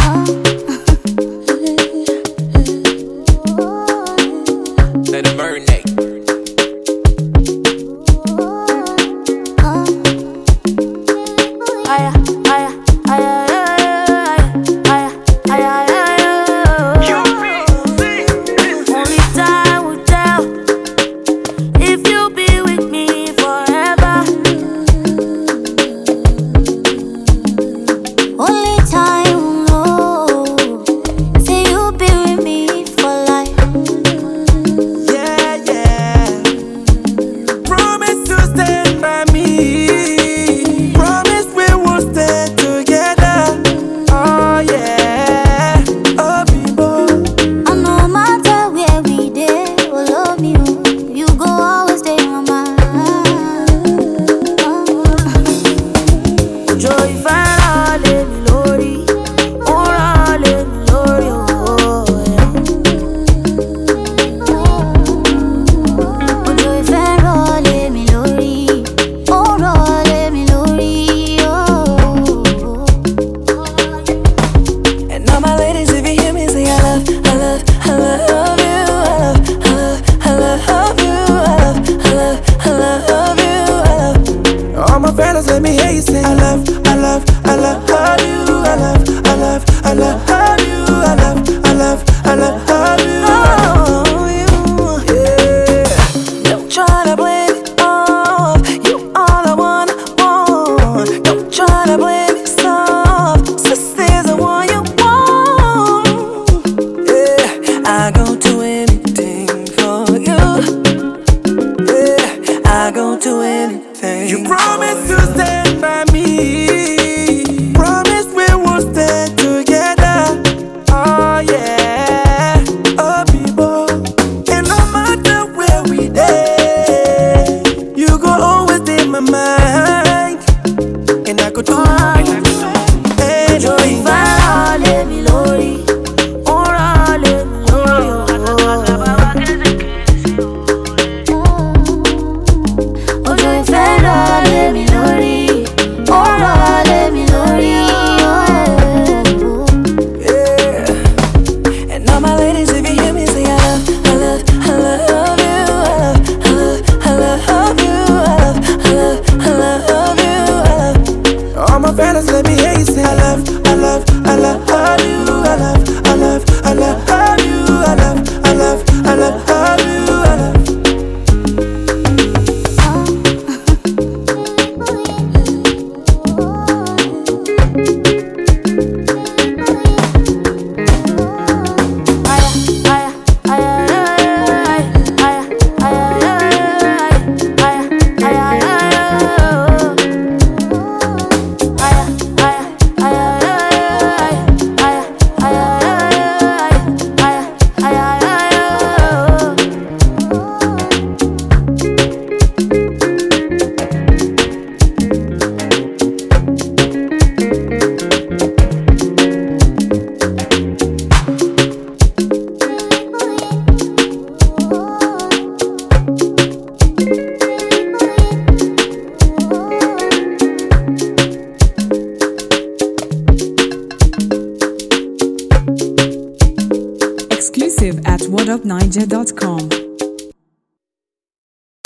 Let it marinate. Only time will tell if you'll be with me forever. Only time will know. Say you'll be with me for life. Yeah, yeah. Promise to stand by me. Promise we will stay together. Oh yeah. Oh people. And no matter where we dey, oh love me, oh, you go always stay in my mind. Ojo ìfẹ́ rà lé mi lórí, ó rà lé mi lórí, oh yeah. Ojo ìfẹ́ rà lé mi lórí, ó rà lé mi lórí, oh. And all my ladies, if you hear me say I love, I love, I love you, I love, I love, I love you, I love, I love, I love you, I love. All my fellas, let me hear you say I love, I love, I love you, I love, I love, I love you, I love, I love, I love you, yeah. Don't try to blame it off, you all I wanna want. Don't try to blame it soft, sister's the one you want. Yeah, I go do anything for you. Yeah, I go do anything. You promise to stand by me. Promise we will stay together. Oh yeah. Oh people. And no matter where we dey, you go always in my mind. And I could do Ojo anything. ìfẹ́ rà lé mi lórí, ó rà lé mi lórí, oh. Ojo ìfẹ́ rà lé mi lórí, ó rà lé mi lórí, oh. Yeah. And all my ladies, if you hear me say I love, I love, I love you, I love, I love, I love you, I love, I love, I love you, I love. All my fellas, let me hear you say I love, I love, I love you, I love, I love, I love you, I love, I love, I love you, I love. Exclusive at whatupniger.com.